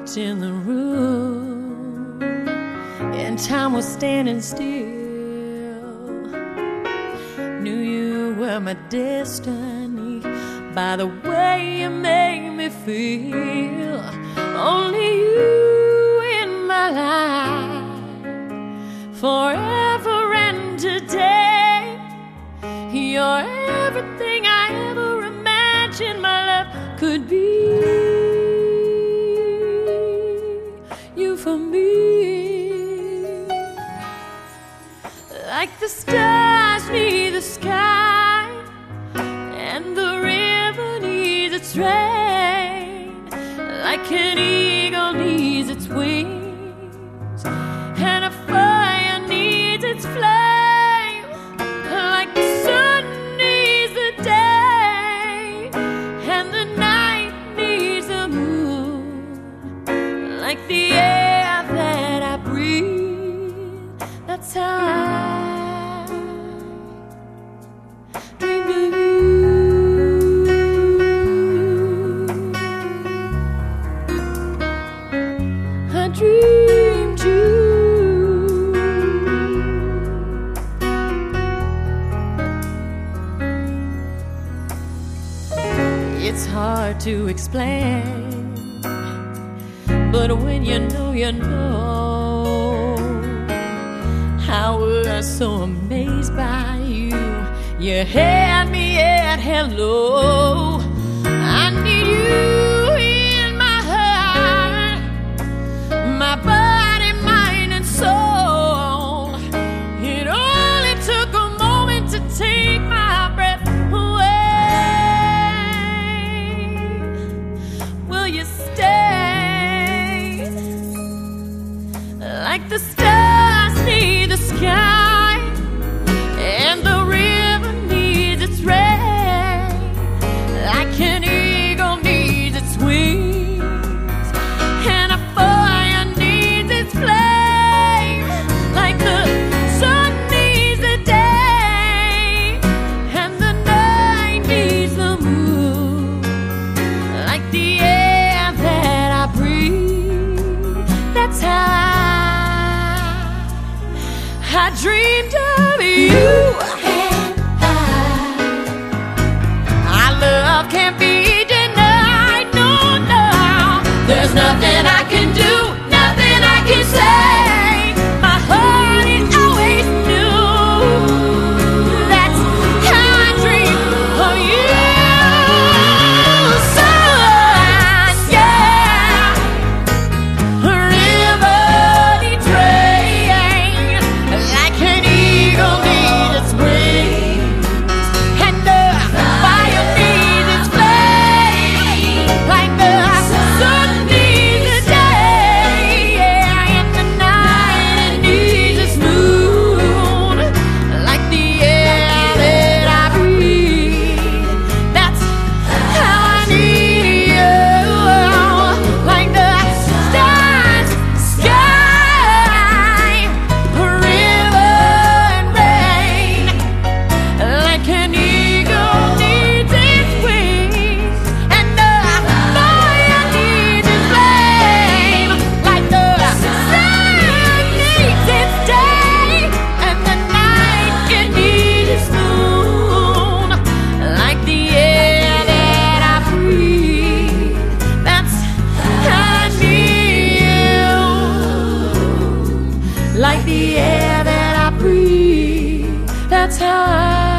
walked in the room and time was standing still. Knew you were my destiny by the way you made me feel. Only you in my life, forever and today. You're everything I ever imagined my love could be. You for me, like the stars need the sky and the river needs its rain, like an eagle needs its wings and a fire needs its flame, like the sun needs the day and the night needs the moon, like the air that I breathe. That's how I dreamed of you. I dreamed you. It's hard to explain, but when you know, you know. I was so amazed by you. You had me at hello. I need you in my heart, my body, mind, and soul. It only took a moment to take my breath away. Will you stay? Like the stars need the sky and the river needs its rain, like an eagle needs its wings and a fire needs its flame, like the sun needs the day and the night needs the moon, like the air that I breathe. That's how I dreamed of you. Our love can't be denied, no, no. There's nothing I can do, nothing I can say. My heart is always new. That's how I dream of you. Sun, yeah. River needs rain, like an eagle needs its wings, and the fire needs its flame, like the sun needs the day, yeah, and the night it needs its moon, like the air that I breathe. That's how I need you, like the stars, sky, river and rain, like an eagle needs its wings and the fire needs its flame, like the sun needs its day and the night it needs its moon, like the air that I breathe. That's how I need you, like the air that I breathe. That's how I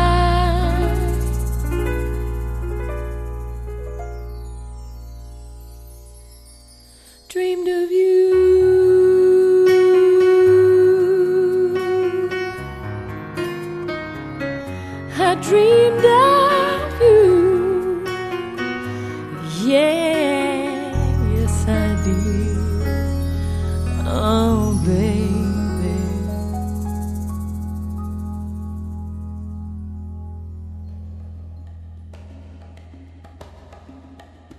dreamed of you. I dreamed of